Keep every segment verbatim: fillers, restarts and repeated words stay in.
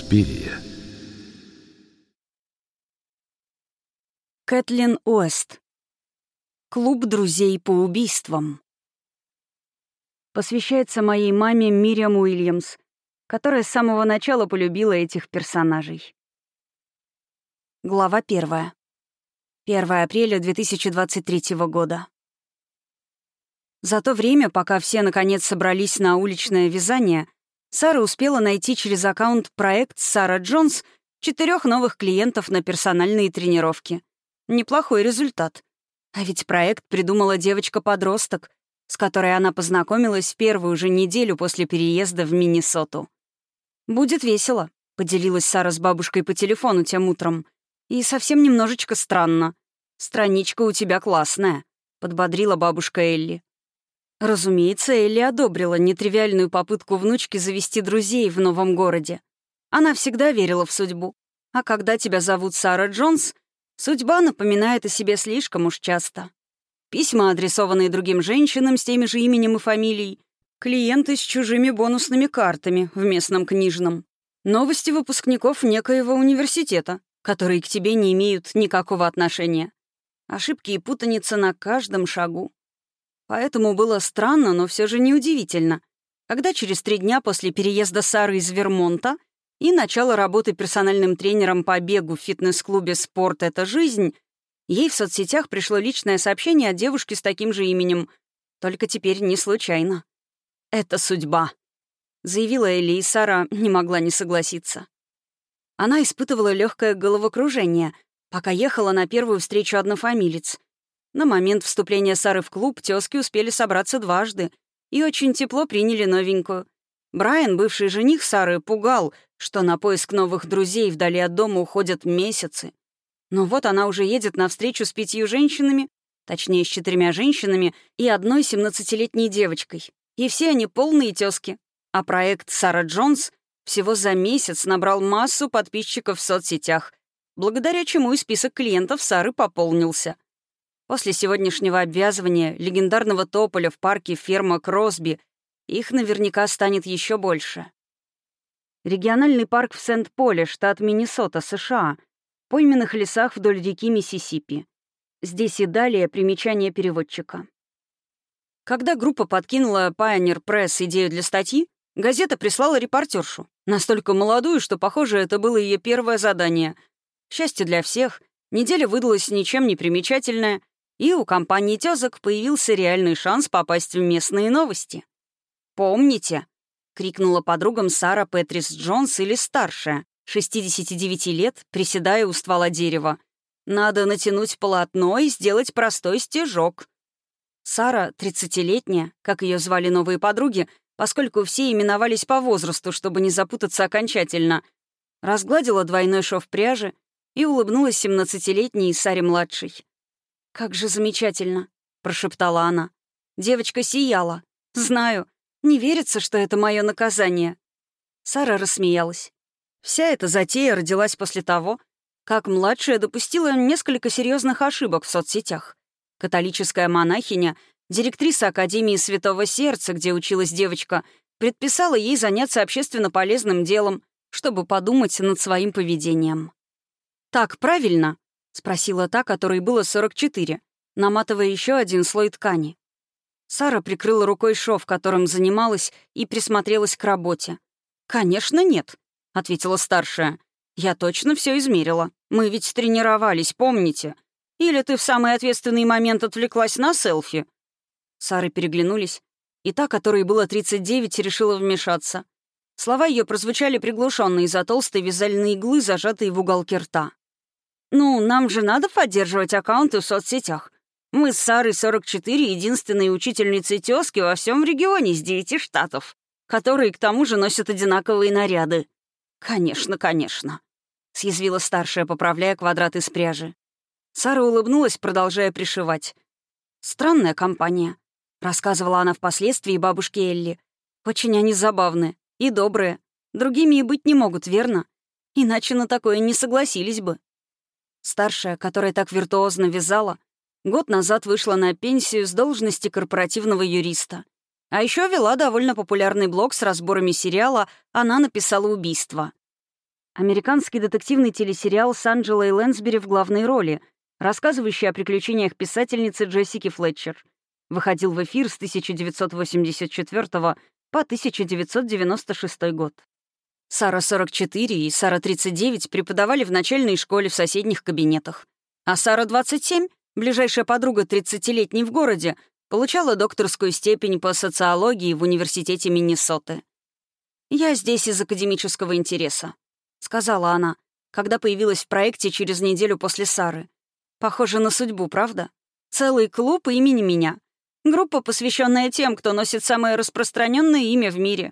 Суспирия. Кэтлин Уэст. Клуб друзей по убийствам. Посвящается моей маме Мириам Уильямс, которая с самого начала полюбила этих персонажей. Глава первая. первое апреля две тысячи двадцать третьего года. За то время, пока все наконец собрались на уличное вязание, Сара успела найти через аккаунт проект «Сара Джонс» четырех новых клиентов на персональные тренировки. Неплохой результат. А ведь проект придумала девочка-подросток, с которой она познакомилась в первую же неделю после переезда в Миннесоту. «Будет весело», — поделилась Сара с бабушкой по телефону тем утром. «И совсем немножечко странно. Страничка у тебя классная», — подбодрила бабушка Элли. Разумеется, Элли одобрила нетривиальную попытку внучки завести друзей в новом городе. Она всегда верила в судьбу. А когда тебя зовут Сара Джонс, судьба напоминает о себе слишком уж часто. Письма, адресованные другим женщинам с теми же именем и фамилией, клиенты с чужими бонусными картами в местном книжном, новости выпускников некоего университета, которые к тебе не имеют никакого отношения. Ошибки и путаница на каждом шагу. Поэтому было странно, но все же неудивительно, когда через три дня после переезда Сары из Вермонта и начала работы персональным тренером по бегу в фитнес-клубе «Спорт — это жизнь», ей в соцсетях пришло личное сообщение от девушки с таким же именем, только теперь не случайно. «Это судьба», — заявила Элли, и Сара не могла не согласиться. Она испытывала легкое головокружение, пока ехала на первую встречу однофамилец. На момент вступления Сары в клуб тёзки успели собраться дважды и очень тепло приняли новенькую. Брайан, бывший жених Сары, пугал, что на поиск новых друзей вдали от дома уходят месяцы. Но вот она уже едет на встречу с пятью женщинами, точнее, с четырьмя женщинами и одной семнадцатилетней девочкой. И все они полные тёзки. А проект «Сара Джонс» всего за месяц набрал массу подписчиков в соцсетях, благодаря чему и список клиентов Сары пополнился. После сегодняшнего обвязывания легендарного тополя в парке ферма Кросби их наверняка станет еще больше. Региональный парк в Сент-Поле, штат Миннесота, США, в пойменных лесах вдоль реки Миссисипи. Здесь и далее примечание переводчика. Когда группа подкинула Pioneer Press идею для статьи, газета прислала репортершу, настолько молодую, что, похоже, это было ее первое задание. К счастью для всех, неделя выдалась ничем не примечательная, и у компании тёзок появился реальный шанс попасть в местные новости. «Помните», — крикнула подругам Сара Петрис Джонс или старшая, шестидесяти девяти лет, приседая у ствола дерева, «надо натянуть полотно и сделать простой стежок». Сара, тридцатилетняя, как ее звали новые подруги, поскольку все именовались по возрасту, чтобы не запутаться окончательно, разгладила двойной шов пряжи и улыбнулась семнадцатилетней Саре-младшей. «Как же замечательно», — прошептала она. Девочка сияла. «Знаю. Не верится, что это мое наказание». Сара рассмеялась. Вся эта затея родилась после того, как младшая допустила несколько серьезных ошибок в соцсетях. Католическая монахиня, директриса Академии Святого Сердца, где училась девочка, предписала ей заняться общественно полезным делом, чтобы подумать над своим поведением. «Так правильно?» — спросила та, которой было сорок четыре, наматывая еще один слой ткани. Сара прикрыла рукой шов, которым занималась, и присмотрелась к работе. «Конечно, нет», — ответила старшая. «Я точно все измерила. Мы ведь тренировались, помните? Или ты в самый ответственный момент отвлеклась на селфи?» Сары переглянулись, и та, которой было тридцать девять, решила вмешаться. Слова ее прозвучали приглушенно из-за толстой вязальной иглы, зажатой в уголке рта. «Ну, нам же надо поддерживать аккаунты в соцсетях. Мы с Сарой сорок четыре единственные учительницы тёзки во всем регионе с девяти штатов, которые к тому же носят одинаковые наряды». «Конечно, конечно», — съязвила старшая, поправляя квадрат из пряжи. Сара улыбнулась, продолжая пришивать. «Странная компания», — рассказывала она впоследствии бабушке Элли. «Очень они забавные и добрые. Другими и быть не могут, верно? Иначе на такое не согласились бы». Старшая, которая так виртуозно вязала, год назад вышла на пенсию с должности корпоративного юриста. А еще вела довольно популярный блог с разборами сериала «Она написала убийство». Американский детективный телесериал с Анджелой Лэнсбери в главной роли, рассказывающий о приключениях писательницы Джессики Флетчер. Выходил в эфир с тысяча девятьсот восемьдесят четвёртого по тысяча девятьсот девяносто шестой год. Сара сорок четыре и Сара тридцать девять преподавали в начальной школе в соседних кабинетах. А Сара двадцать семь, ближайшая подруга тридцатилетней в городе, получала докторскую степень по социологии в университете Миннесоты. «Я здесь из академического интереса», — сказала она, когда появилась в проекте через неделю после Сары. «Похоже на судьбу, правда? Целый клуб имени меня. Группа, посвященная тем, кто носит самое распространенное имя в мире».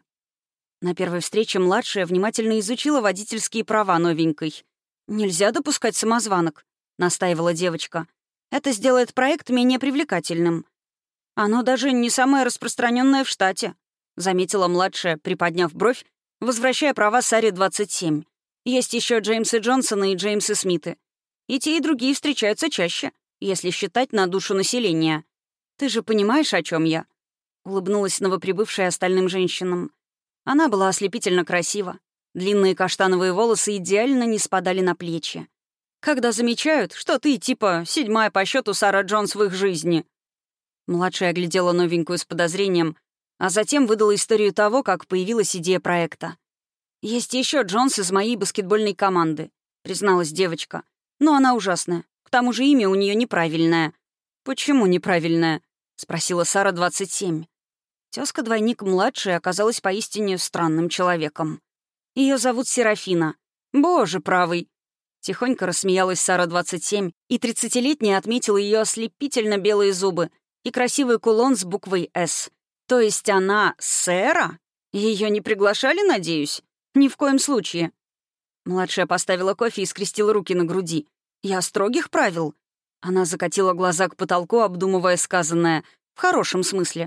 На первой встрече младшая внимательно изучила водительские права новенькой. «Нельзя допускать самозванок», — настаивала девочка. «Это сделает проект менее привлекательным». «Оно даже не самое распространенное в штате», — заметила младшая, приподняв бровь, возвращая права Саре двадцать семь. «Есть еще Джеймсы Джонсона и Джеймсы Смиты. И те, и другие встречаются чаще, если считать на душу населения. Ты же понимаешь, о чем я?» — улыбнулась новоприбывшая остальным женщинам. Она была ослепительно красива. Длинные каштановые волосы идеально не спадали на плечи. «Когда замечают, что ты, типа, седьмая по счету Сара Джонс в их жизни». Младшая оглядела новенькую с подозрением, а затем выдала историю того, как появилась идея проекта. «Есть еще Джонс из моей баскетбольной команды», — призналась девочка. «Но она ужасная. К тому же имя у нее неправильное». «Почему неправильное?» — спросила Сара двадцать семь. Тёзка-двойник младшей оказалась поистине странным человеком. Ее зовут Серафина. Боже правый! Тихонько рассмеялась Сара двадцать семь, и тридцатилетняя отметила ее ослепительно белые зубы и красивый кулон с буквой «С». То есть она Сэра? Ее не приглашали, надеюсь? Ни в коем случае. Младшая поставила кофе и скрестила руки на груди. «Я строгих правил». Она закатила глаза к потолку, обдумывая сказанное. В хорошем смысле.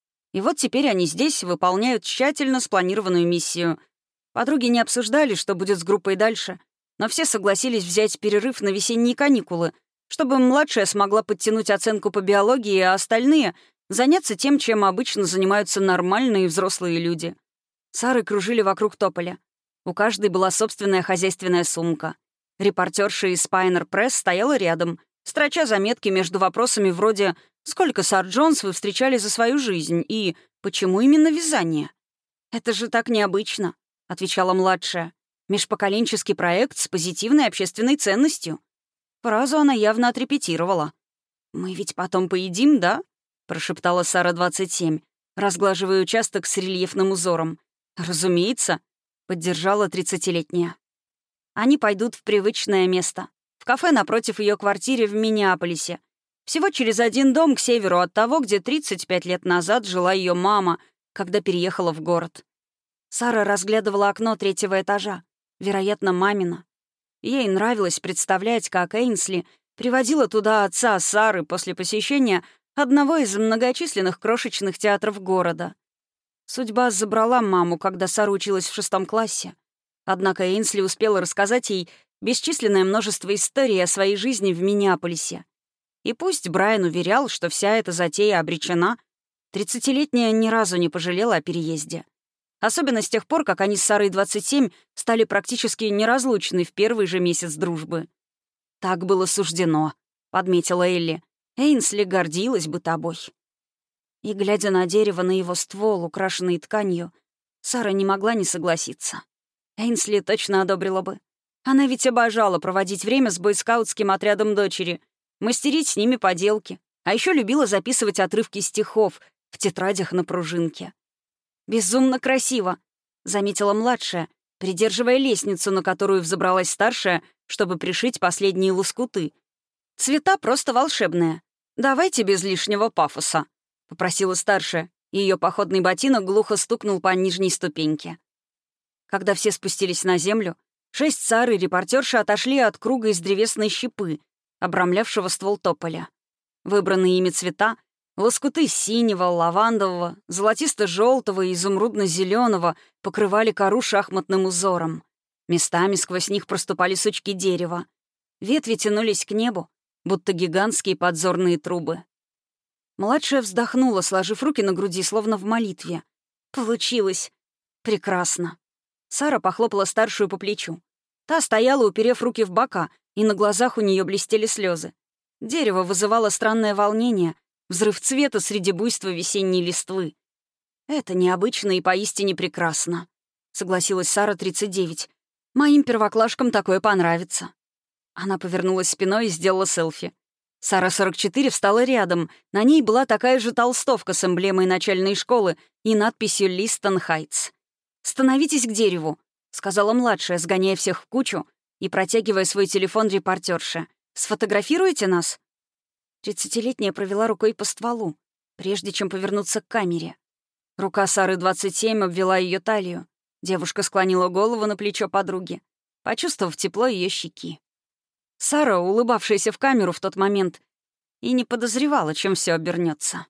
И вот теперь они здесь выполняют тщательно спланированную миссию. Подруги не обсуждали, что будет с группой дальше, но все согласились взять перерыв на весенние каникулы, чтобы младшая смогла подтянуть оценку по биологии, а остальные — заняться тем, чем обычно занимаются нормальные взрослые люди. Сары кружили вокруг тополя. У каждой была собственная хозяйственная сумка. Репортерша из Spiner Press стояла рядом, строча заметки между вопросами вроде «Сколько Сар Джонс вы встречали за свою жизнь?» и «Почему именно вязание?» «Это же так необычно», — отвечала младшая. «Межпоколенческий проект с позитивной общественной ценностью». Фразу она явно отрепетировала. «Мы ведь потом поедим, да?» — прошептала Сара двадцать семь, разглаживая участок с рельефным узором. «Разумеется», — поддержала тридцатилетняя. Они пойдут в привычное место. В кафе напротив ее квартиры в Миннеаполисе. Всего через один дом к северу от того, где тридцать пять лет назад жила ее мама, когда переехала в город. Сара разглядывала окно третьего этажа. Вероятно, мамина. Ей нравилось представлять, как Эйнсли приводила туда отца Сары после посещения одного из многочисленных крошечных театров города. Судьба забрала маму, когда Сара училась в шестом классе. Однако Эйнсли успела рассказать ей бесчисленное множество историй о своей жизни в Миннеаполисе. И пусть Брайан уверял, что вся эта затея обречена, тридцатилетняя ни разу не пожалела о переезде. Особенно с тех пор, как они с Сарой двадцать семь стали практически неразлучны в первый же месяц дружбы. «Так было суждено», — подметила Элли. «Эйнсли гордилась бы тобой». И, глядя на дерево, на его ствол, украшенный тканью, Сара не могла не согласиться. Эйнсли точно одобрила бы. Она ведь обожала проводить время с бойскаутским отрядом дочери, мастерить с ними поделки, а еще любила записывать отрывки стихов в тетрадях на пружинке. «Безумно красиво», — заметила младшая, придерживая лестницу, на которую взобралась старшая, чтобы пришить последние лоскуты. «Цвета просто волшебные. Давайте без лишнего пафоса», — попросила старшая, и ее походный ботинок глухо стукнул по нижней ступеньке. Когда все спустились на землю, шесть Сар и репортерши отошли от круга из древесной щепы, обрамлявшего ствол тополя. Выбранные ими цвета — лоскуты синего, лавандового, золотисто-желтого и изумрудно-зеленого — покрывали кору шахматным узором. Местами сквозь них проступали сучки дерева. Ветви тянулись к небу, будто гигантские подзорные трубы. Младшая вздохнула, сложив руки на груди, словно в молитве. «Получилось. Прекрасно». Сара похлопала старшую по плечу. Та стояла, уперев руки в бока, и на глазах у нее блестели слезы. Дерево вызывало странное волнение, взрыв цвета среди буйства весенней листвы. «Это необычно и поистине прекрасно», — согласилась Сара, тридцать девять. «Моим первоклашкам такое понравится». Она повернулась спиной и сделала селфи. Сара, сорок четыре, встала рядом. На ней была такая же толстовка с эмблемой начальной школы и надписью «Листон Хайтс». «Становитесь к дереву», — сказала младшая, сгоняя всех в кучу и протягивая свой телефон репортерше. «Сфотографируете нас?» Тридцатилетняя провела рукой по стволу, прежде чем повернуться к камере. Рука Сары, двадцать семь, обвела ее талию. Девушка склонила голову на плечо подруги, почувствовав тепло ее щеки. Сара, улыбавшаяся в камеру в тот момент, и не подозревала, чем все обернется.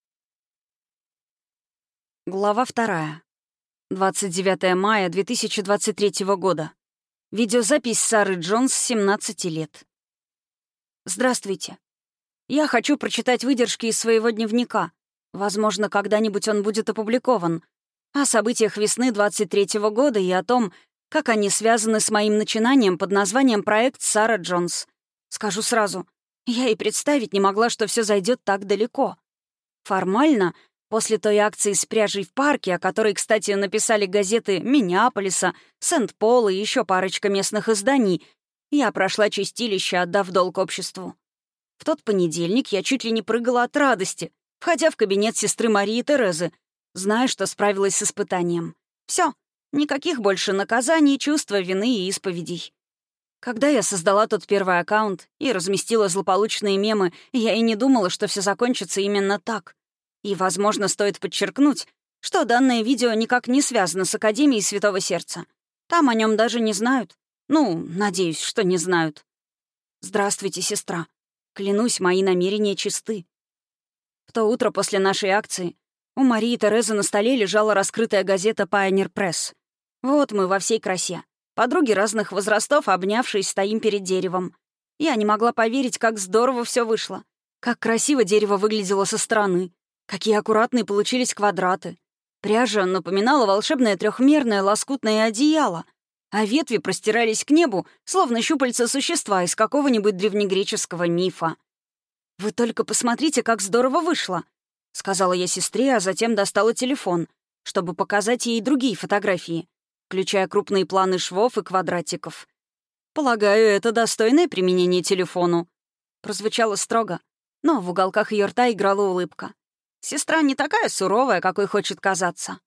Глава вторая. двадцать девятое мая две тысячи двадцать третьего года. Видеозапись Сары Джонс, семнадцати лет. Здравствуйте. Я хочу прочитать выдержки из своего дневника. Возможно, когда-нибудь он будет опубликован. О событиях весны двадцать третьего года и о том, как они связаны с моим начинанием под названием «Проект Сара Джонс». Скажу сразу, я и представить не могла, что все зайдет так далеко. Формально, после той акции с пряжей в парке, о которой, кстати, написали газеты Миннеаполиса, Сент-Пола и еще парочка местных изданий, я прошла чистилище, отдав долг обществу. В тот понедельник я чуть ли не прыгала от радости, входя в кабинет сестры Марии Терезы, зная, что справилась с испытанием. Все. Никаких больше наказаний, чувства вины и исповедей. Когда я создала тот первый аккаунт и разместила злополучные мемы, я и не думала, что все закончится именно так. И, возможно, стоит подчеркнуть, что данное видео никак не связано с Академией Святого Сердца. Там о нем даже не знают. Ну, надеюсь, что не знают. Здравствуйте, сестра. Клянусь, мои намерения чисты. В то утро после нашей акции у Марии Терезы на столе лежала раскрытая газета Pioneer Press. Вот мы во всей красе. Подруги разных возрастов, обнявшись, стоим перед деревом. Я не могла поверить, как здорово все вышло. Как красиво дерево выглядело со стороны. Какие аккуратные получились квадраты. Пряжа напоминала волшебное трехмерное лоскутное одеяло, а ветви простирались к небу, словно щупальца существа из какого-нибудь древнегреческого мифа. «Вы только посмотрите, как здорово вышло», — сказала я сестре, а затем достала телефон, чтобы показать ей другие фотографии, включая крупные планы швов и квадратиков. «Полагаю, это достойное применение телефону». Прозвучало строго, но в уголках ее рта играла улыбка. Сестра не такая суровая, какой хочет казаться.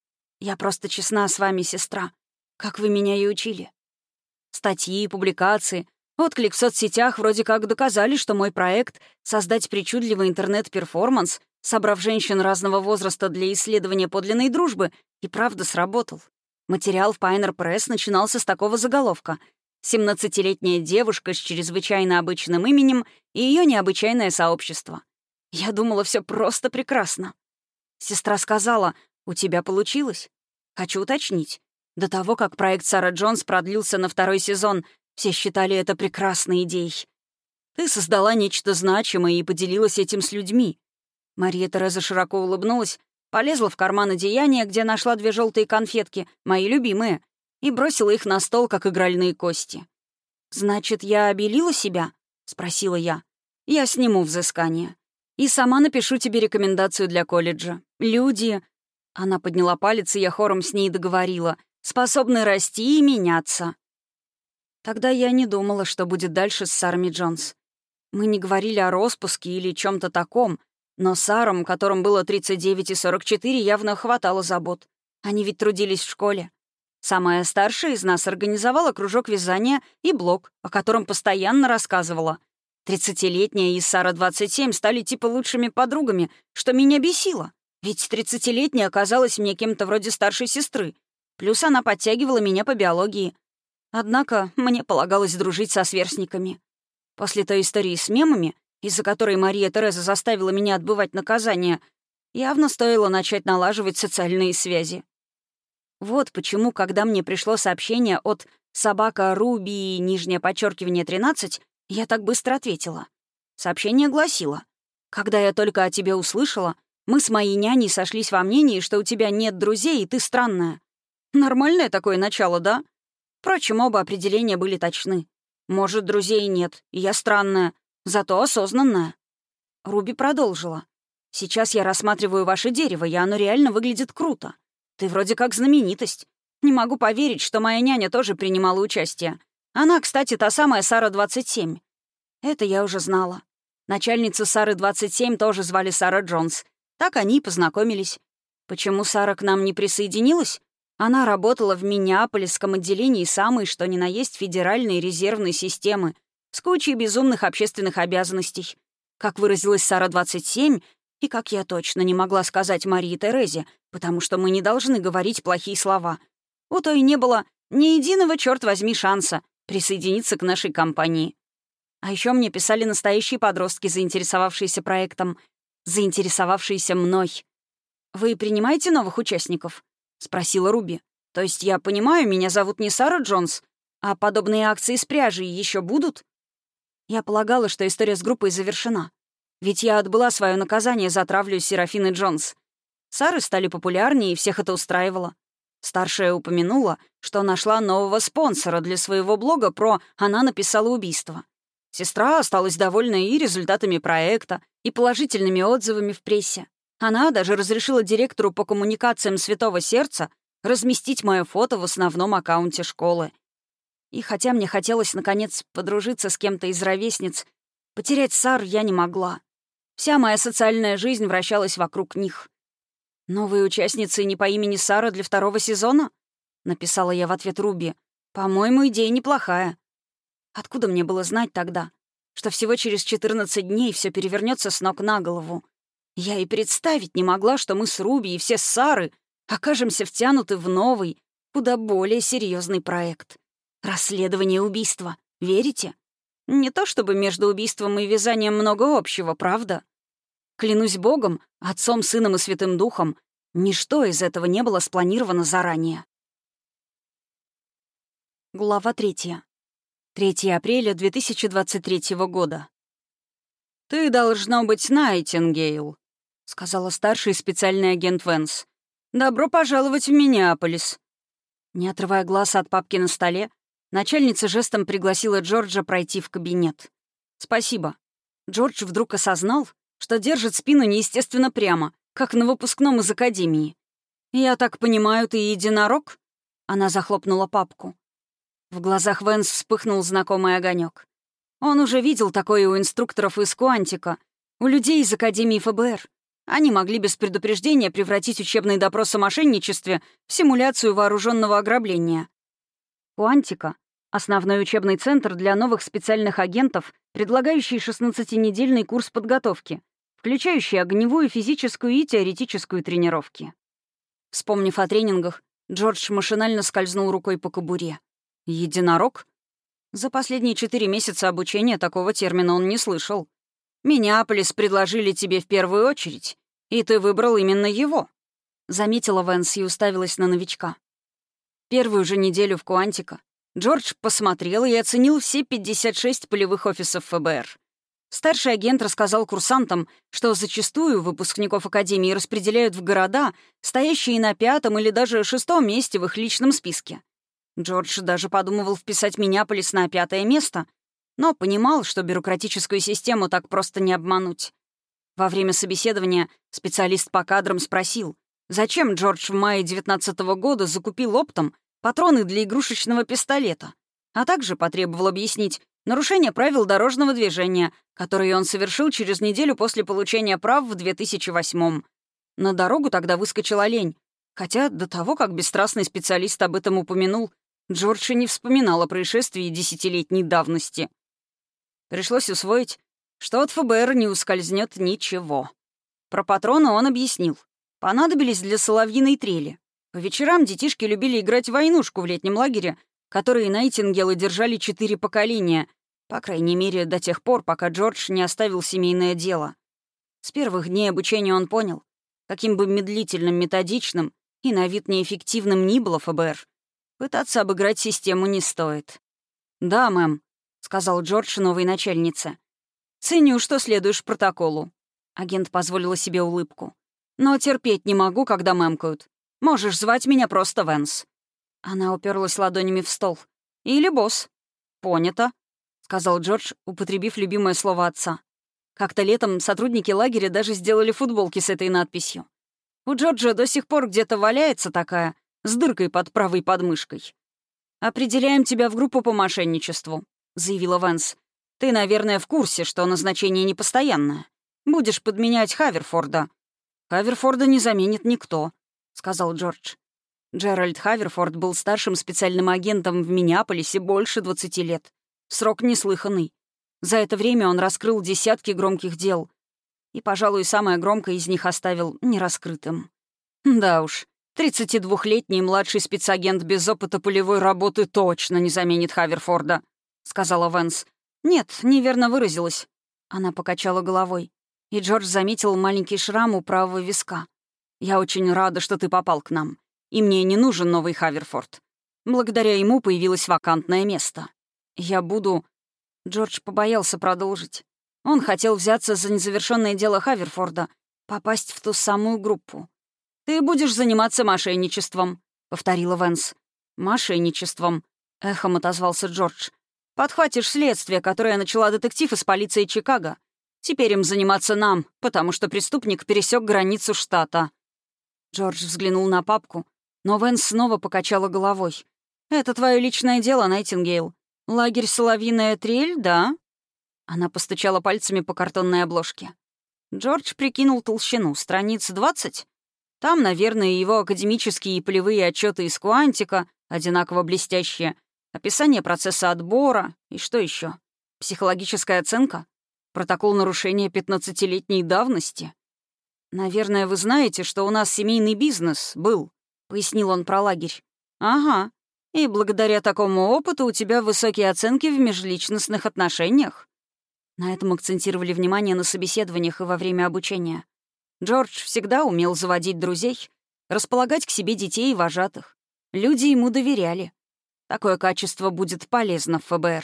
«Я просто честна с вами, сестра, как вы меня и учили». Статьи, публикации, отклик в соцсетях вроде как доказали, что мой проект — создать причудливый интернет-перформанс, собрав женщин разного возраста для исследования подлинной дружбы, и правда сработал. Материал в Pioneer Press начинался с такого заголовка: «семнадцатилетняя девушка с чрезвычайно обычным именем и ее необычайное сообщество». Я думала, все просто прекрасно. Сестра сказала: «У тебя получилось». Хочу уточнить. До того, как проект Сара Джонс продлился на второй сезон, все считали это прекрасной идеей. Ты создала нечто значимое и поделилась этим с людьми. Мария Тереза широко улыбнулась, полезла в карман одеяния, где нашла две желтые конфетки, мои любимые, и бросила их на стол, как игральные кости. «Значит, я обелила себя?» — спросила я. «Я сниму взыскание. И сама напишу тебе рекомендацию для колледжа. Люди...» Она подняла палец, и я хором с ней договорила. «Способны расти и меняться». Тогда я не думала, что будет дальше с Сарами Джонс. Мы не говорили о распуске или чем-то таком, но Сарам, которым было тридцать девять и сорок четыре, явно хватало забот. Они ведь трудились в школе. Самая старшая из нас организовала кружок вязания и блог, о котором постоянно рассказывала. Тридцатилетняя и Сара, двадцать семь, стали типа лучшими подругами, что меня бесило. Ведь тридцатилетняя оказалась мне кем-то вроде старшей сестры. Плюс она подтягивала меня по биологии. Однако мне полагалось дружить со сверстниками. После той истории с мемами, из-за которой Мария Тереза заставила меня отбывать наказание, явно стоило начать налаживать социальные связи. Вот почему, когда мне пришло сообщение от «собака Руби», нижнее подчеркивание тринадцать, я так быстро ответила. Сообщение гласило: «Когда я только о тебе услышала, мы с моей няней сошлись во мнении, что у тебя нет друзей, и ты странная». Нормальное такое начало, да? Впрочем, оба определения были точны. Может, друзей нет, и я странная, зато осознанная. Руби продолжила. «Сейчас я рассматриваю ваше дерево, и оно реально выглядит круто. Ты вроде как знаменитость. Не могу поверить, что моя няня тоже принимала участие. Она, кстати, та самая Сара двадцать семь. Это я уже знала. Начальницу Сары двадцать семь тоже звали Сара Джонс. Так они и познакомились. Почему Сара к нам не присоединилась? Она работала в Миннеаполисском отделении самой, что ни на есть, федеральной резервной системы, с кучей безумных общественных обязанностей. Как выразилась Сара двадцать семь, и как я точно не могла сказать Марии Терезе, потому что мы не должны говорить плохие слова. У той не было ни единого, черт возьми, шанса присоединиться к нашей компании. А еще мне писали настоящие подростки, заинтересовавшиеся проектом, заинтересовавшиеся мной. «Вы принимаете новых участников?» — спросила Руби. «То есть я понимаю, меня зовут не Сара Джонс, а подобные акции с пряжей еще будут?» Я полагала, что история с группой завершена. Ведь я отбыла свое наказание за травлю Серафины Джонс. Сары стали популярнее, и всех это устраивало. Старшая упомянула, что нашла нового спонсора для своего блога про «Она написала убийство». Сестра осталась довольна и результатами проекта, и положительными отзывами в прессе. Она даже разрешила директору по коммуникациям Святого Сердца разместить мое фото в основном аккаунте школы. И хотя мне хотелось, наконец, подружиться с кем-то из ровесниц, потерять Сар я не могла. Вся моя социальная жизнь вращалась вокруг них. «Новые участницы не по имени Сара для второго сезона?» — написала я в ответ Руби. «По-моему, идея неплохая». Откуда мне было знать тогда, что всего через четырнадцать дней все перевернется с ног на голову? Я и представить не могла, что мы с Руби и все Сары окажемся втянуты в новый, куда более серьезный проект. Расследование убийства. Верите? Не то чтобы между убийством и вязанием много общего, правда? Клянусь Богом, Отцом, Сыном и Святым Духом, ничто из этого не было спланировано заранее. Глава третья. третьего апреля две тысячи двадцать третьего года. «Ты, должно быть, Найтингейл», — сказала старший специальный агент Венс. «Добро пожаловать в Миннеаполис». Не отрывая глаз от папки на столе, начальница жестом пригласила Джорджа пройти в кабинет. «Спасибо». Джордж вдруг осознал, что держит спину неестественно прямо, как на выпускном из академии. «Я так понимаю, ты единорог?» Она захлопнула папку. В глазах Венс вспыхнул знакомый огонек. Он уже видел такое у инструкторов из Куантика, у людей из Академии ФБР. Они могли без предупреждения превратить учебный допрос о мошенничестве в симуляцию вооруженного ограбления. Куантика — основной учебный центр для новых специальных агентов, предлагающий шестнадцатинедельный курс подготовки, включающий огневую, физическую и теоретическую тренировки. Вспомнив о тренингах, Джордж машинально скользнул рукой по кобуре. «Единорог?» За последние четыре месяца обучения такого термина он не слышал. «Миннеаполис предложили тебе в первую очередь, и ты выбрал именно его», — заметила Венс и уставилась на новичка. Первую же неделю в Куантико Джордж посмотрел и оценил все пятьдесят шесть полевых офисов ФБР. Старший агент рассказал курсантам, что зачастую выпускников Академии распределяют в города, стоящие на пятом или даже шестом месте в их личном списке. Джордж даже подумывал вписать Миннеаполис на пятое место, но понимал, что бюрократическую систему так просто не обмануть. Во время собеседования специалист по кадрам спросил, зачем Джордж в мае девятнадцатого года закупил оптом патроны для игрушечного пистолета, а также потребовал объяснить нарушение правил дорожного движения, которые он совершил через неделю после получения прав в две тысячи восьмом. На дорогу тогда выскочил олень, хотя до того, как бесстрастный специалист об этом упомянул, Джордж и не вспоминал о происшествии десятилетней давности. Пришлось усвоить, что от ФБР не ускользнет ничего. Про патроны он объяснил. Понадобились для соловьиной трели. По вечерам детишки любили играть в войнушку в летнем лагере, которые найтингелы держали четыре поколения, по крайней мере, до тех пор, пока Джордж не оставил семейное дело. С первых дней обучения он понял, каким бы медлительным, методичным и на вид неэффективным ни было ФБР, пытаться обыграть систему не стоит. «Да, мэм», — сказал Джордж новой начальнице. «Ценю, что следуешь протоколу». Агент позволила себе улыбку. «Но терпеть не могу, когда мэмкают. Можешь звать меня просто Венс». Она уперлась ладонями в стол. Или босс». «Понято», — сказал Джордж, употребив любимое слово отца. Как-то летом сотрудники лагеря даже сделали футболки с этой надписью. У Джорджа до сих пор где-то валяется такая, с дыркой под правой подмышкой. «Определяем тебя в группу по мошенничеству», — заявила Вэнс. «Ты, наверное, в курсе, что назначение непостоянное. Будешь подменять Хаверфорда». «Хаверфорда не заменит никто», — сказал Джордж. Джеральд Хаверфорд был старшим специальным агентом в Миннеаполисе больше двадцати лет. Срок неслыханный. За это время он раскрыл десятки громких дел. И, пожалуй, самое громкое из них оставил нераскрытым. Да уж, тридцатидвухлетний младший спецагент без опыта полевой работы точно не заменит Хаверфорда, — сказала Вэнс. «Нет, неверно выразилась». Она покачала головой. И Джордж заметил маленький шрам у правого виска. «Я очень рада, что ты попал к нам. И мне не нужен новый Хаверфорд. Благодаря ему появилось вакантное место. Я буду...» Джордж побоялся продолжить. Он хотел взяться за незавершенное дело Хаверфорда, попасть в ту самую группу. «Ты будешь заниматься мошенничеством», — повторила Вэнс. «Мошенничеством», — эхом отозвался Джордж. «Подхватишь следствие, которое начала детектив из полиции Чикаго. Теперь им заниматься нам, потому что преступник пересек границу штата». Джордж взглянул на папку, но Вэнс снова покачала головой. «Это твое личное дело, Найтингейл. Лагерь «Соловьиная трель», да?» Она постучала пальцами по картонной обложке. Джордж прикинул толщину. Страниц двадцать? Там, наверное, его академические и полевые отчеты из Куантика, одинаково блестящие, описание процесса отбора и что еще? Психологическая оценка? Протокол нарушения пятнадцатилетней давности? «Наверное, вы знаете, что у нас семейный бизнес был», — пояснил он про лагерь. «Ага. И благодаря такому опыту у тебя высокие оценки в межличностных отношениях». На этом акцентировали внимание на собеседованиях и во время обучения. Джордж всегда умел заводить друзей, располагать к себе детей и вожатых. Люди ему доверяли. Такое качество будет полезно в эф бэ эр.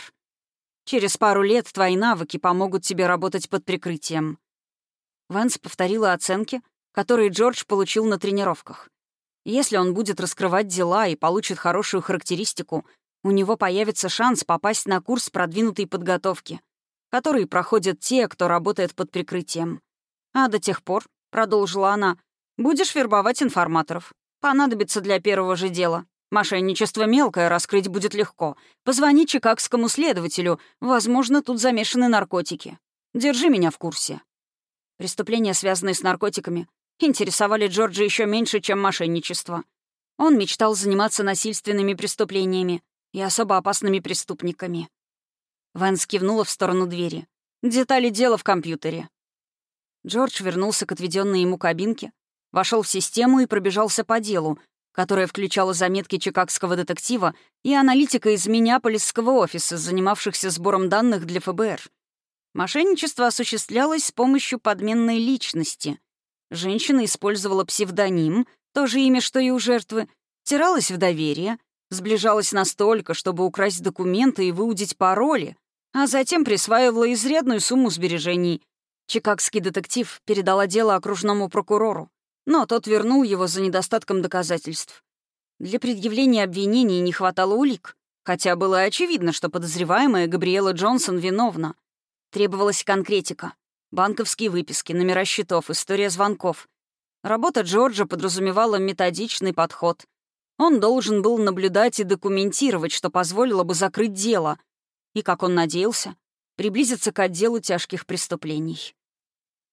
Через пару лет твои навыки помогут тебе работать под прикрытием. Вэнс повторила оценки, которые Джордж получил на тренировках. Если он будет раскрывать дела и получит хорошую характеристику, у него появится шанс попасть на курс продвинутой подготовки, который проходят те, кто работает под прикрытием. А до тех пор, — продолжила она, — будешь вербовать информаторов. Понадобится для первого же дела. Мошенничество мелкое, раскрыть будет легко. Позвони чикагскому следователю, возможно, тут замешаны наркотики. Держи меня в курсе. Преступления, связанные с наркотиками, интересовали Джорджа еще меньше, чем мошенничество. Он мечтал заниматься насильственными преступлениями и особо опасными преступниками. Вэнс кивнула в сторону двери. «Детали дела в компьютере». Джордж вернулся к отведенной ему кабинке, вошел в систему и пробежался по делу, которое включало заметки чикагского детектива и аналитика из Миннеаполисского офиса, занимавшихся сбором данных для эф бэ эр. Мошенничество осуществлялось с помощью подменной личности. Женщина использовала псевдоним, то же имя, что и у жертвы, втиралась в доверие, сближалась настолько, чтобы украсть документы и выудить пароли, а затем присваивала изрядную сумму сбережений. Чикагский детектив передала дело окружному прокурору, но тот вернул его за недостатком доказательств. Для предъявления обвинений не хватало улик, хотя было очевидно, что подозреваемая Габриэла Джонсон виновна. Требовалась конкретика. Банковские выписки, номера счетов, история звонков. Работа Джорджа подразумевала методичный подход. Он должен был наблюдать и документировать, что позволило бы закрыть дело. И, как он надеялся, приблизиться к отделу тяжких преступлений.